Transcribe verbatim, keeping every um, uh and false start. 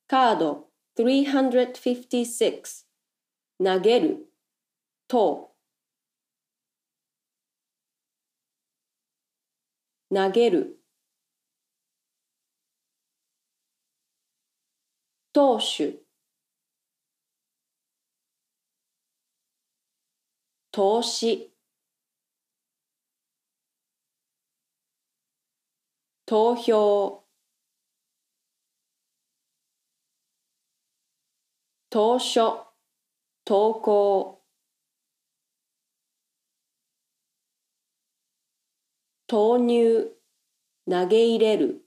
カードさんびゃくごじゅうろく投げると投げる投手投資投票投書投稿投入投げ入れる